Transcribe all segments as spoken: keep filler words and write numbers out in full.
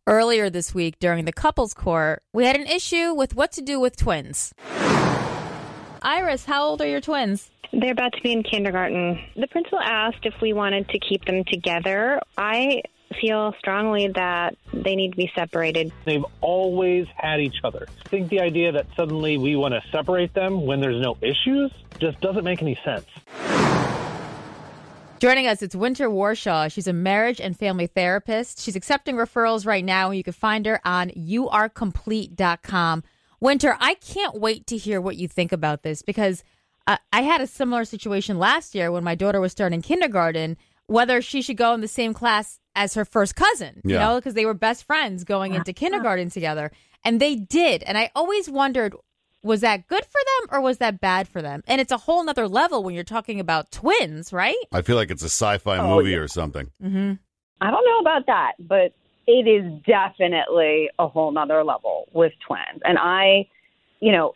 Earlier this week during the couples court, we had an issue with what to do with twins. Iris, how old are your twins? They're about to be in kindergarten. The principal asked if we wanted to keep them together. I feel strongly that they need to be separated. They've always had each other. I think the idea that suddenly we want to separate them when there's no issues just doesn't make any sense. Joining us, it's Winter Warshaw. She's a marriage and family therapist. She's accepting referrals right now, and you can find her on you are complete dot com. Winter, I can't wait to hear what you think about this, because uh, I had a similar situation last year when my daughter was starting kindergarten, whether she should go in the same class as her first cousin, you Yeah. know, because they were best friends going into kindergarten together. And they did. And I always wondered, was that good for them or was that bad for them? And it's a whole nother level when you're talking about twins, right? I feel like it's a sci-fi Oh, movie yeah. or something. Mm-hmm. I don't know about that, but it is definitely a whole nother level with twins. And I, you know,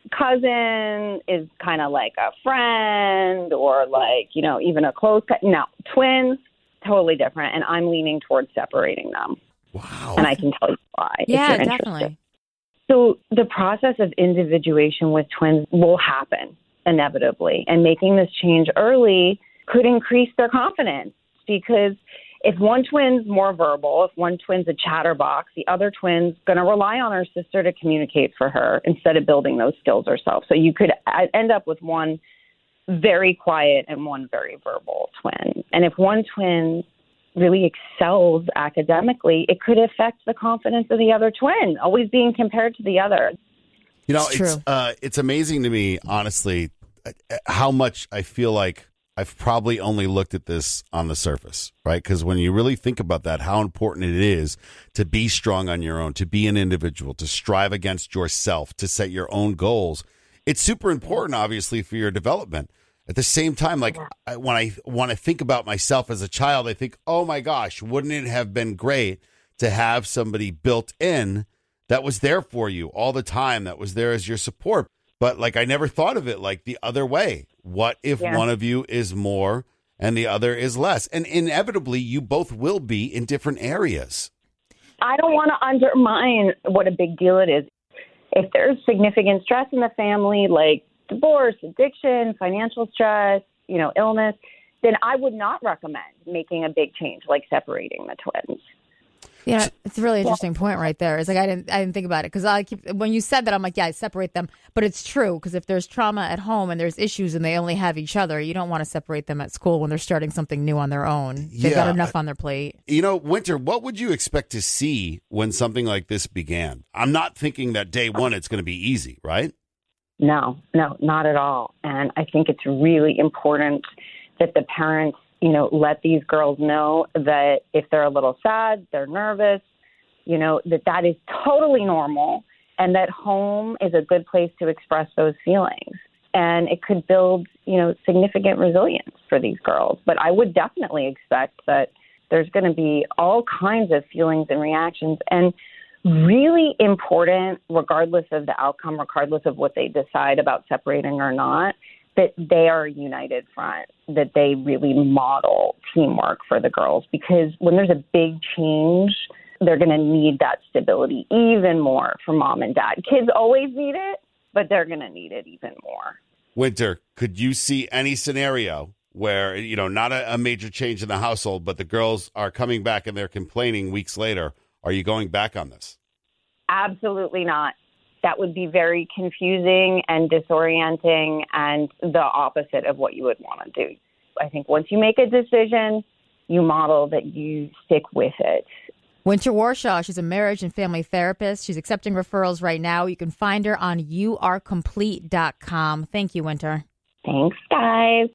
cousin is kind of like a friend or like, you know, even a close cousin. No, twins, totally different. And I'm leaning towards separating them. Wow. And I can tell you why. if Yeah, you're interested. definitely. So the process of individuation with twins will happen inevitably. And making this change early could increase their confidence, because if one twin's more verbal, if one twin's a chatterbox, the other twin's going to rely on her sister to communicate for her instead of building those skills herself. So you could end up with one very quiet and one very verbal twin. And if one twin really excels academically, it could affect the confidence of the other twin, always being compared to the other. You know, It's it's true. uh, it's amazing to me, honestly, uh, how much I feel like I've probably only looked at this on the surface, right? Because when you really think about that, how important it is to be strong on your own, to be an individual, to strive against yourself, to set your own goals. It's super important, obviously, for your development. At the same time, like I, when I when I think about myself as a child, I think, oh my gosh, wouldn't it have been great to have somebody built in that was there for you all the time, that was there as your support? But like I never thought of it like the other way. What if Yeah. one of you is more and the other is less? And inevitably, you both will be in different areas. I don't want to undermine what a big deal it is. If there's significant stress in the family, like divorce, addiction, financial stress, you know, illness, then I would not recommend making a big change like separating the twins. Yeah, it's a really interesting point right there. It's like I didn't, I didn't think about it, because I keep when you said that, I'm like, yeah, I separate them, but it's true, because if there's trauma at home and there's issues and they only have each other, you don't want to separate them at school when they're starting something new on their own. They've got Yeah. enough on their plate. You know, Winter, what would you expect to see when something like this began? I'm not thinking that day one it's going to be easy, right? No, no, not at all. And I think it's really important that the parents, you know, let these girls know that if they're a little sad, they're nervous, you know, that that is totally normal, and that home is a good place to express those feelings. And it could build, you know, significant resilience for these girls. But I would definitely expect that there's going to be all kinds of feelings and reactions. And really important, regardless of the outcome, regardless of what they decide about separating or not, that they are a united front, that they really model teamwork for the girls. Because when there's a big change, they're going to need that stability even more from mom and dad. Kids always need it, but they're going to need it even more. Winter, could you see any scenario where, you know, not a, a major change in the household, but the girls are coming back and they're complaining weeks later? Are you going back on this? Absolutely not. That would be very confusing and disorienting and the opposite of what you would want to do. I think once you make a decision, you model that you stick with it. Winter Warshaw, she's a marriage and family therapist. She's accepting referrals right now. You can find her on you are complete dot com. Thank you, Winter. Thanks, guys.